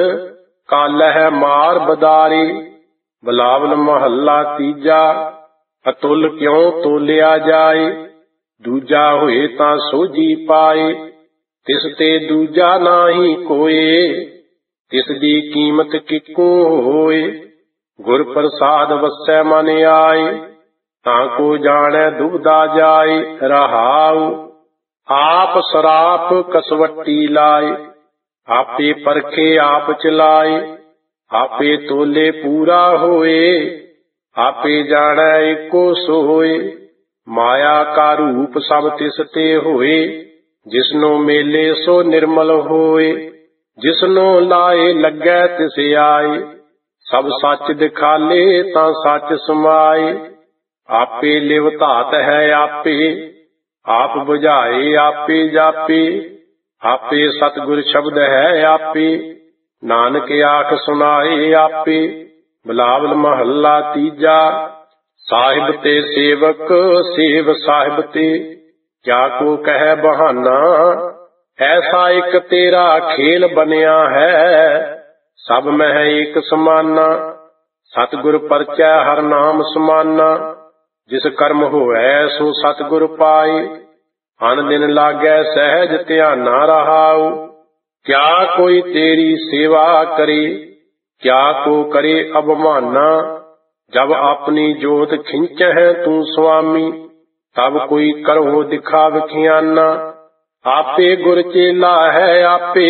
ਕਾਲਹਿ ਮਾਰ ਬਦਾਰੀ। ਬਿਲਾਵਲ ਮਹੱਲਾ ਤੀਜਾ, ਅਤੁਲ ਕਿਉ ਤੋਲਿਆ ਜਾਏ, ਦੂਜਾ ਹੋਏ ਤਾਂ ਸੋਝੀ ਪਾਏ। ਤਿਸ ਤੇ ਦੂਜਾ ਨਾਹੀ ਕੋਏ, ਤਿਸ ਦੀ ਕੀਮਤ ਕਿਕੂ ਹੋਏ। ਗੁਰ ਪ੍ਰਸਾਦ ਵਸੈ ਮਨ ਆਏ, ਤਾਂ ਕੋ ਜਾਣੈ ਦੁਬਦਾ ਜਾਏ। ਰਹਾਉ ਆਪ ਸਰਾਪ ਕਸਵੱਟੀ ਲਾਏ, ਆਪੇ ਪਰਖੇ ਆਪ ਚਲਾਏ। ਆਪੇ ਤੋਲੇ ਪੂਰਾ ਹੋਏ, ਆਪੇ ਜਾਣੈ ਏਕੋ ਸੋਏ। ਮਾਇਆ ਕਾ ਰੂਪ ਸਭ ਤਿਸ ਤੇ ਹੋਏ, ਜਿਸਨੋ ਮੇਲੇ ਸੋ ਨਿਰਮਲ ਹੋਏ। ਜਿਸਨੋ ਲਾਏ ਲੱਗੈ ਤਿਸ ਆਏ, ਸਭ ਸੱਚ ਦਿਖਾਲੇ ਤਾਂ ਸੱਚ ਸਮਾਏ। ਆਪੇ ਲਿਵ ਧਾਤ ਹੈ ਆਪੇ, ਆਪ ਬੁਝਾਏ ਆਪੇ ਜਾਪੇ। ਆਪੇ ਸਤਿਗੁਰ ਸ਼ਬਦ ਹੈ ਆਪੇ, ਨਾਨਕ ਆਖ ਸੁਣਾਏ ਆਪੇ। ਬਿਲਾਵਲ ਮਹੱਲਾ ਤੀਜਾ, ਸਾਹਿਬ ਤੇ ਸੇਵਕ ਸੇਵ ਸਾਹਿਬ ਤੇ, ਕਿਆ ਕੋ ਕਹਿ ਬਹਾਨਾ। ਐਸਾ ਇੱਕ ਤੇਰਾ ਖੇਲ ਬਣਿਆ ਹੈ, ਸਭ ਮਹਿ ਏਕ ਸਮਾਨਾ। ਸਤਿਗੁਰ ਪਰਚੈ ਹਰ ਨਾਮ ਸਮਾਨਾ, ਜਿਸ ਕਰਮ ਹੋਵੈ ਸੋ ਸਤਿਗੁਰ ਪਾਏ। ਅਨ ਦਿਨ ਲਾਗੈ ਸਹਿਜ ਧਿਆਨਾ ਰਹਾਉ, ਕਿਆ ਕੋਈ ਤੇਰੀ ਸੇਵਾ ਕਰੇ, ਕਿਆ ਕੋ ਕਰੇ ਅਭਮਾਨਾ। ਜਬ ਆਪਣੀ ਜੋਤ ਖਿੰਚਹਿ ਤੂੰ ਸੁਆਮੀ, ਤਬ ਕੋਈ ਕਰੋ ਦਿਖਾ ਵਿਖਿਆਨਾ। ਆਪੇ ਗੁਰ ਚੇਲਾ ਹੈ ਆਪੇ,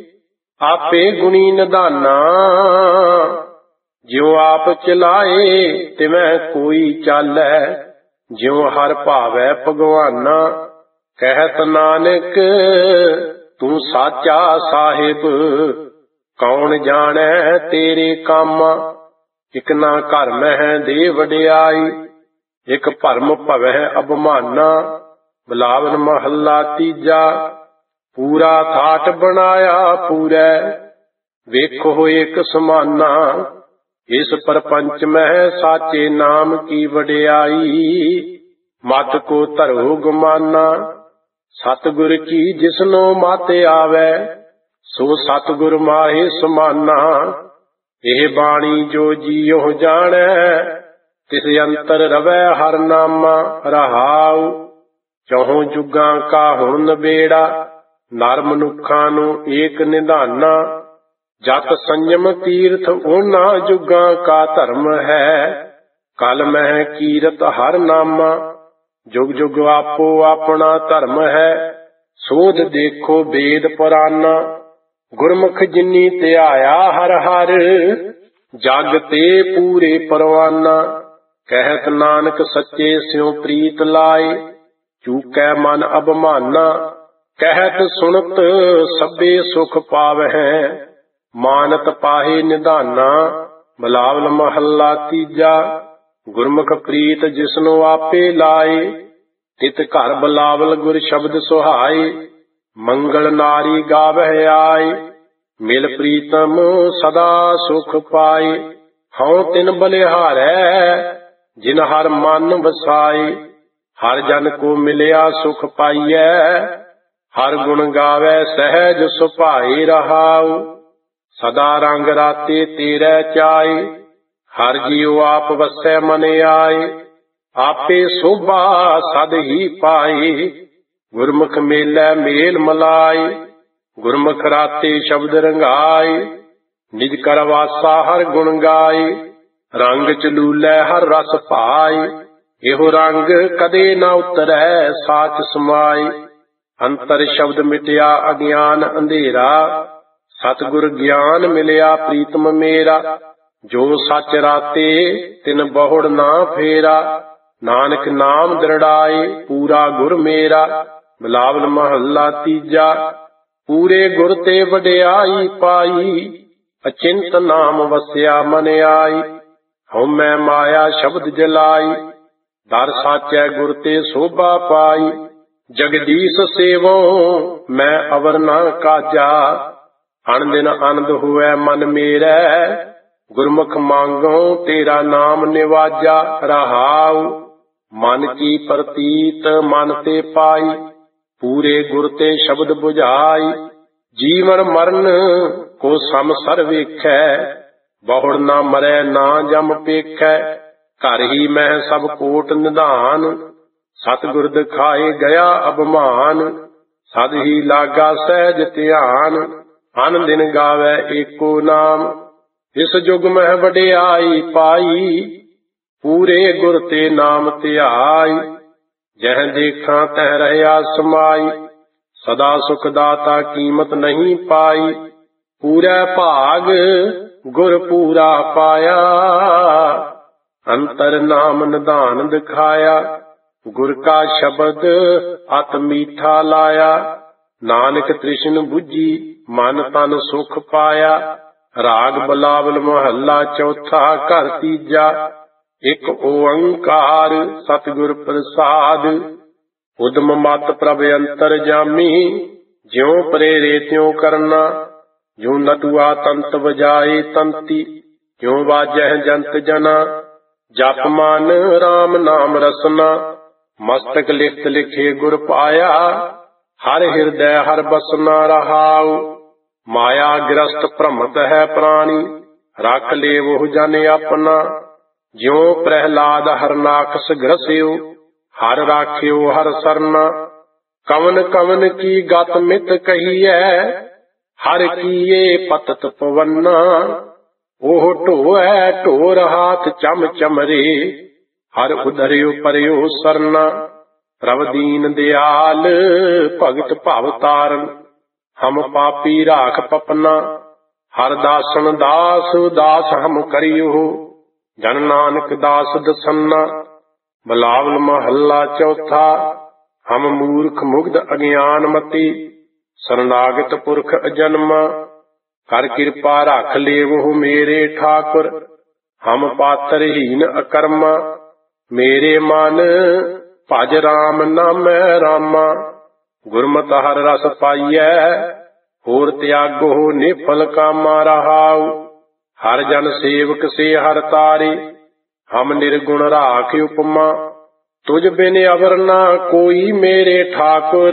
ਆਪੇ ਗੁਣੀ ਨਿਧਾਨਾ। ਜਿਉ ਆਪ ਚਲਾਏ ਤਿਵੈ ਕੋਈ ਚਾਲੈ, ਜਿਉ ਹਰ ਭਾਵੈ ਭਗਵਾਨਾ। ਕਹਿਤ ਨਾਨਕ ਤੂੰ ਸਾਚਾ ਸਾਹਿਬ, ਕੌਣ ਜਾਣੈ ਤੇਰੇ ਕਾਮਾ। ਇਕ ਨਾ ਘਰ ਮਹਿ ਦੇ ਵਡਿਆਈ, ਇਕ ਭਰਮ ਭਵੈ ਅਭਮਾਨਾ। ਬਿਲਾਵਲ ਮਹੱਲਾ ਤੀਜਾ, ਪੂਰਾ ਥਾਟ ਬਣਾਇਆ ਪੂਰੈ, ਵੇਖੋ ਏਕ ਸਮਾਨਾ। ਇਸ ਪਰਪੰਚ ਮਹਿ ਸਾਚੇ ਨਾਮ ਕੀ ਵਡਿਆਈ, ਮਤ ਕੋ ਧਰੋ ਗੁਮਾਨਾ। ਸਤਿਗੁਰ ਕੀ ਜਿਸਨੋ ਮਤ ਆਵੈ, ਸੋ ਸਤਿਗੁਰ ਮਾਹੇ ਸਮਾਨਾ। ਇਹ ਬਾਣੀ ਜੋ ਜੀਉ ਜਾਣੈ, ਤਿਸ ਅੰਤਰ ਰਵੈ ਹਰ ਨਾਮਾ। ਰਹਾਉ ਚਹੁ ਜੁਗਾਂ ਕਾ ਹੁਣ ਨਬੇੜਾ, ਨਰ ਮਨੁੱਖਾਂ ਨੂੰ ਏਕ ਨਿਧਾਨਾ। ਜਤ ਸੰਜਮ ਤੀਰਥ ਉਹਨਾਂ ਜੁਗਾਂ ਕਾ ਧਰਮ ਹੈ, ਕਲ ਮਹਿ ਕੀਰਤ ਹਰ ਨਾਮਾ। ਜੁਗ ਜੁਗ ਆਪੋ ਆਪਣਾ ਧਰਮ ਹੈ, ਸੋਧ ਦੇਖੋ ਵੇਦ ਪੁਰਾਨਾ। ਗੁਰਮੁਖ ਜਿਨੀ ਧਿਆਇਆ ਹਰ ਹਰ, ਜਗ ਤੇ ਪੂਰੇ ਪਰਵਾਨਾ। ਕਹਿਤ ਨਾਨਕ ਸੱਚੇ ਸਿਉ ਪ੍ਰੀਤ ਲਾਏ, ਚੂਕੈ ਮਨ ਅਭਮਾਨਾ। ਕਹਿਤ ਸੁਣਤ ਸਭੇ ਸੁਖ ਪਾਵਹਿ, ਮਾਨਤ ਪਾਹੇ ਨਿਧਾਨਾ। ਬਿਲਾਵਲ ਮਹੱਲਾ ਤੀਜਾ, ਗੁਰਮੁਖ ਪ੍ਰੀਤ ਜਿਸਨੋ ਆਪੇ ਲਾਏ, ਤਿਤ ਘਰ ਬਿਲਾਵਲ ਗੁਰ ਸ਼ਬਦ ਸੁਹਾਏ। ਮੰਗਲ ਨਾਰੀ ਗਾਵਹਿ ਆਏ, ਮਿਲ ਪ੍ਰੀਤਮ ਸਦਾ ਸੁਖ ਪਾਏ। ਹਉ ਤਿਨ ਬਲਿਹਾਰੈ, ਜਿਨ ਹਰ ਮਨ ਵਸਾਏ। ਹਰ ਜਨ ਕੋ ਮਿਲਿਆ ਸੁਖ ਪਾਈਐ, ਹਰ ਗੁਣ ਗਾਵੈ ਸਹਿਜ ਸੁਭਾਏ। ਰਹਾਉ ਸਦਾ ਰੰਗ ਰਾਤੇ ਤੇਰੇ ਚਾਏ, ਹਰ ਜੀਉ ਆਪ ਵਸੈ ਮਨ ਆਏ। ਆਪੇ ਸੋਭਾ ਸਦ ਹੀ ਪਾਏ, ਗੁਰਮੁਖ ਮੇਲੈ ਮੇਲ ਮਲਾਏ। ਗੁਰਮੁਖ ਰਾਤੇ ਸ਼ਬਦ ਰੰਗਾਏ, ਨਿਜ ਕਰ ਵਾਸਾ ਹਰ ਗੁਣ ਗਾਏ। ਰੰਗ ਚਲੂਲੈ ਹਰ ਰਸ ਭਾਏ, ਇਹੋ ਰੰਗ ਕਦੇ ਨਾ ਉਤਰੈ ਸਾਚ ਸਮਾਏ। ਅੰਤਰ ਸ਼ਬਦ ਮਿਟਿਆ ਅਗਿਆਨ ਅੰਧੇਰਾ, ਸਤਿਗੁਰ ਗਿਆਨ ਮਿਲਿਆ ਪ੍ਰੀਤਮ ਮੇਰਾ, ਜੋ ਸੱਚ ਰਾਤੇ ਤਿਨ ਬਹੁੜ ਨਾ ਫੇਰਾ। ਨਾਨਕ ਨਾਮ ਦ੍ਰਿੜਾਏ ਪੂਰਾ ਗੁਰ ਮੇਰਾ, ਬਿਲਾਵਲ ਮਹੱਲਾ ਤੀਜਾ। ਪੂਰੇ ਗੁਰ ਤੇ ਵਡਿਆਈ ਪਾਈ, ਅਚਿੰਤ ਨਾਮ ਵਸਿਆ ਮਨ ਆਈ। ਹਉਮੈ ਮਾਇਆ ਸ਼ਬਦ ਜਲਾਈ, ਦਰ ਸਾਚੈ ਗੁਰ ਤੇ ਸੋਭਾ ਪਾਈ। ਜਗਦੀਸ਼ ਸੇਵੋ ਮੈਂ ਅਵਰ ਨਾ ਕਾਜਾ, ਅਣ ਦਿਨ ਆਨੰਦ ਹੋਇ ਮਨ ਮੇਰੈ। ਗੁਰਮੁਖ ਮੰਗੋ ਤੇਰਾ ਨਾਮ ਨਿਵਾਜਾ, ਰਹਾਉ ਮਨ ਕੀ ਪ੍ਰਤੀਤ ਮਨ ਤੇ ਪਾਈ। ਪੂਰੇ ਗੁਰ ਤੇ ਸ਼ਬਦ ਬੁਝਾਈ, ਜੀਵਨ ਮਰਨ ਕੋ ਸਮਸਰ ਵੇਖੈ। ਬਹੁੜ ਨਾ ਮਰੈ ਨਾ ਜਮ ਪੇਖੈ, ਘਰ ਹੀ ਮਹਿ ਸਭ ਕੋਟ ਨਿਧਾਨ। ਸਤਿਗੁਰ ਦਿਖਾਏ ਗਿਆ ਅਭਿਮਾਨ, ਸਦ ਹੀ ਲਾਗਾ ਸਹਿਜ ਧਿਆਨ। ਅਨ ਦਿਨ ਗਾਵੈ ਏਕੋ ਨਾਮ, ਇਸ ਜੁਗ ਮਹਿ ਵਡਿਆਈ ਪਾਈ। ਪੂਰੇ ਗੁਰ ਤੇ ਨਾਮ ਧਿਆਈ, ਜਹ ਦੇਖਾਂ ਤਹ ਰਹਿਆ ਸਮਾਈ। ਸਦਾ ਸੁਖ ਦਾਤਾ ਕੀਮਤ ਨਹੀਂ ਪਾਈ, ਪੂਰਾ ਭਾਗ ਗੁਰ ਪੂਰਾ ਪਾਇਆ। ਅੰਤਰ ਨਾਮ ਨਿਧਾਨ ਦਿਖਾਇਆ, ਗੁਰ ਕਾ ਸ਼ਬਦ ਅਤ ਮੀਠਾ ਲਾਇਆ। ਨਾਨਕ ਤ੍ਰਿਸ਼ਨ ਬੁੱਝੀ ਮਨ ਤਨ ਸੁਖ ਪਾਇਆ। ਰਾਗ ਬਲਾਵਲ ਮਹੱਲਾ ਚੌਥਾ ਘਰ ਤੀਜਾ। ਇੱਕ ਓੰਕਾਰ ਸਤਿਗੁਰ ਪ੍ਰਸਾਦ, ਉਦਮ ਮਤ ਪ੍ਰਭ ਅੰਤਰ ਜਾਮੀ। ਜਿਉ ਪ੍ਰੇਰੇ ਤਿਉ ਕਰਨਾ, ਜੋ ਨਟੁਆ ਤੰਤ ਵਜਾਏ ਤੰਤੀ। ਕਿਉ ਵਾਜਹਿ ਜੰਤ ਜਨਾ, ਜਪ ਮਨ ਰਾਮ ਨਾਮ ਰਸਨਾ। ਮਸਤਕ ਲਿਖਤ ਲਿਖੇ ਗੁਰ ਪਾਇਆ, ਹਰ ਹਿਰਦੈ ਹਰ ਬਸਨਾ ਰਹਾਉ। ਮਾਇਆ ਗ੍ਰਸਤ ਭ੍ਰਮਤ ਹੈ ਪ੍ਰਾਣੀ, ਰੱਖ ਲੇਵਹੁ ਜਨ ਆਪਣਾ। ਜਿਉ ਪ੍ਰਹਿਲਾਦ ਹਰਨਾਕਸ ਗ੍ਰਸਿਓ, ਹਰ ਰਾਖਿਓ ਹਰ ਸਰਨਾ। ਕਵਨ ਕਵਨ ਕੀ ਗਤ ਮਿਤ ਕਹੀਐ, ਹਰ ਕੀਏ ਪਤਤ ਪਵੰਨਾ। ਉਹ ਢੋਐ ਢੋਰ ਹਾਥ ਚਮ ਚਮਰੇ, ਹਰ ਉਧਰਿਓ ਪਰਿਓ ਸਰਨਾ। ਪ੍ਰਭ ਦੀਨ ਦਿਆਲ ਭਗਤ ਭਵ ਤਾਰਨ, ਹਮ ਪਾਪੀ ਰਾਖ ਪਪਨਾ। ਹਰ ਦਾਸਨ ਦਾਸ ਦਾਸ ਹਮ ਕਰਿਓ, ਜਨ ਨਾਨਕ ਦਾਸ ਦਸੰਨਾ। ਬਲਾਵਲ ਮਹੱਲਾ ਚੌਥਾ। ਹਮ ਮੂਰਖ ਮੁਗਧ ਅਗਿਆਨ ਮਤੀ, ਸਰਨਾਗਤ ਪੁਰਖ ਅਜਨਮਾ। ਕਰ ਕਿਰਪਾ ਰੱਖ ਲੇਵਹੁ ਮੇਰੇ ਠਾਕੁਰ, ਹਮ ਪਾਤਰਹੀਨ ਅਕਰਮਾ। ਮੇਰੇ ਮਨ ਭਜ ਰਾਮ ਨਾਮੈ ਰਾਮਾ, ਗੁਰਮਤਿ ਹਰ ਰਸ ਪਾਈਐ। ਹੋਰ ਤਿਆਗੋ ਨਿਫਲ ਕਾਮਾ ਰਹਾਉ, ਹਰ ਜਨ ਸੇਵਕ ਸੇ ਹਰ ਤਾਰੇ। ਹਮ ਨਿਰਗੁਣ ਰਾਖ ਉਪਮਾ, ਤੁਝ ਬਿਨ ਅਵਰ ਨਾ ਕੋਈ ਮੇਰੇ ਠਾਕੁਰ।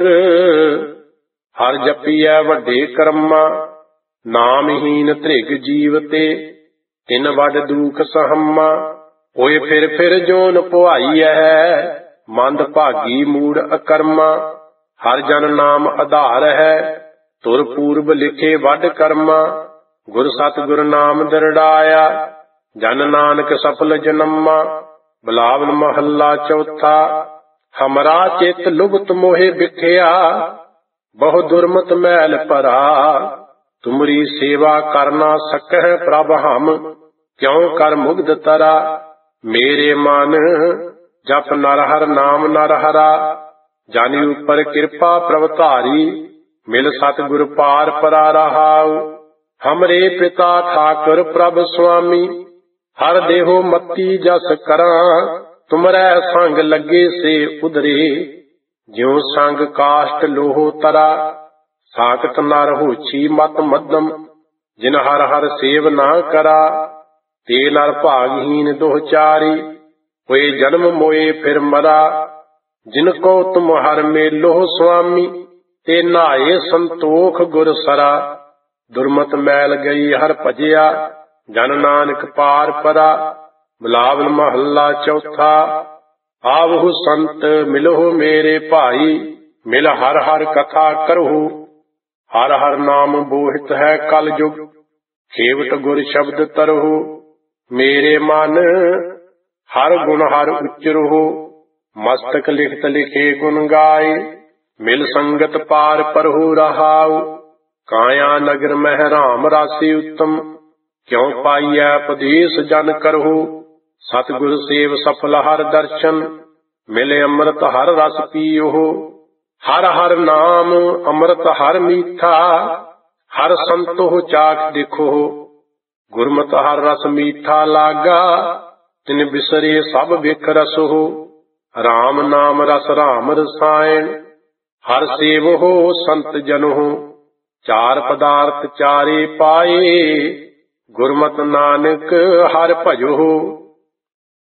ਹਰ ਜਪੀਐ ਵੱਡੇ ਕਰਮਾ, ਨਾਮਹੀਨ ਧ੍ਰਿਗ ਜੀਵ ਤੇ। ਤਿਨ ਵੱਡ ਦੁਖ ਸਹੰਮਾ, ਹੋਏ ਫਿਰ ਫਿਰ ਜੋਨ ਪੁਆਈਐ। ਮੰਦ ਭਾਗੀ ਮੂੜ ਅਕਰਮਾ, ਹਰ ਜਨ ਨਾਮ ਆਧਾਰ ਹੈ। ਤੁਰ ਪੂਰਬ ਲਿਖੇ ਵੱਡ ਕਰਮਾ, ਗੁਰ ਸਤਿਗੁਰ ਨਾਮ ਦ੍ਰਿੜਾਇਆ। ਜਨ ਨਾਨਕ ਸਫਲ ਜਨਮਾ। ਬਲਾਵਲ ਮਹੱਲਾ ਚੌਥਾ। ਹਮਰਾ ਚਿਤ ਲੁਭਤ ਮੋਹਿ ਬਿਖਿਆ, ਬਹੁ ਦੁਰਮਤ ਮੈਲ ਭਰਾ। ਤੁਮਰੀ ਸੇਵਾ ਕਰ ਨਾ ਸਕਹਿ ਪ੍ਰਭ ਹਮ, ਕਿਉ ਕਰ ਮੁਗਧ ਤਰਾ। ਮੇਰੇ ਮਨ ਜਪ ਨਰ ਹਰ ਨਾਮ ਨਰ ਹਰਾ, ਜਾਨੀ ਉਪਰ ਕਿਰਪਾ ਪ੍ਰਭ ਧਾਰੀ। ਮਿਲ ਸਤਿਗੁਰ ਪਾਰ ਪਰਾ ਰਹਾਉ। ਹਮਰੇ ਪਿਤਾ ਠਾਕੁਰ ਪ੍ਰਭ ਸੁਆਮੀ, ਹਰ ਦੇਹੋ ਮਤੀ ਜਸ ਕਰਾਂ। ਤੁਮਰੈ ਸੰਗ ਲੱਗੇ ਸੇ ਉਧਰੇ, ਜਿਉ ਸੰਗ ਕਾਸ਼ਟ ਲੋਹੋ ਤਰਾ। ਸਾਖਤ ਨਰ ਹੋਛੀ ਮਤ ਮੱਧਮ, ਜਿਨ ਹਰ ਹਰ ਸੇਵ ਨਾ ਕਰਾ। ਤੇ ਨਰ ਭਾਗਹੀਨ ਦੋਹ ਚਾਰੀ, ਹੋਏ ਜਨਮ ਮੋਏ ਫਿਰ ਮਰਾ। ਜਿਨ ਕੋ ਤੁਮ ਹਰ ਮੇਲੋ ਸੁਆਮੀ, ਤੇ ਨਾਏ ਸੰਤੋਖ ਗੁਰ ਸਰਾ। ਦੁਰਮਤ ਮੈਲ ਗਈ ਹਰ ਭਜਿਆ, ਜਨ ਨਾਨਕ ਪਾਰ ਪਰਾ। ਬਲਾਵਲ ਮਹੱਲਾ ਚੌਥਾ। ਆਵਹੁ ਸੰਤ ਮਿਲਹੁ ਮੇਰੇ ਭਾਈ, ਮਿਲ ਹਰ ਹਰ ਕਥਾ ਕਰਹੁ। ਹਰ ਹਰ ਨਾਮ ਬੋਹਿਤ ਹੈ ਕਲ ਜੁਗ, ਖੇਵਟ ਗੁਰ ਸ਼ਬਦ ਤਰਹੁ। ਮੇਰੇ ਮਨ ਹਰ ਗੁਣ ਹਰ ਉਚਰਹੁ, ਮਸਤਕ ਲਿਖਤ ਲਿਖੇ ਗੁਣ ਗਾਏ। ਮਿਲ ਸੰਗਤ ਪਾਰ ਪਰਹੁ ਰਹਾਉ, ਕਾਇਆ ਨਗਰ ਮਹਿ ਰਾਮ ਰਾਸੀ ਉੱਤਮ, ਕਿਉ ਪਾਈਐ ਉਪਦੇਸ਼ ਜਨ ਕਰਹੁ। ਸਤਿਗੁਰ ਸੇਵ ਸਫਲ ਹਰ ਦਰਸ਼ਨ, ਮਿਲੇ ਅੰਮ੍ਰਿਤ ਹਰ ਰਸ ਪੀਓ। ਹਰ ਹਰ ਨਾਮ ਅੰਮ੍ਰਿਤ ਹਰ ਮੀਠਾ, ਹਰ ਸੰਤੋਹ ਚਾਖ ਦੇਖੋ। ਗੁਰਮਤਿ ਹਰ ਰਸ ਮੀਠਾ ਲਾਗਾ, ਤਿਨ ਬਿਸਰੇ ਸਭ ਵੇਖ ਰਸੋ। ਰਾਮ ਨਾਮ ਰਸ ਰਾਮ ਰਸਾਇਣ, ਹਰ ਸੇਵੋ ਸੰਤ ਜਨੋ। ਚਾਰ ਪਦਾਰਥ ਚਾਰੇ ਪਾਏ, ਗੁਰਮਤਿ ਨਾਨਕ ਹਰਿ ਭਜੋ।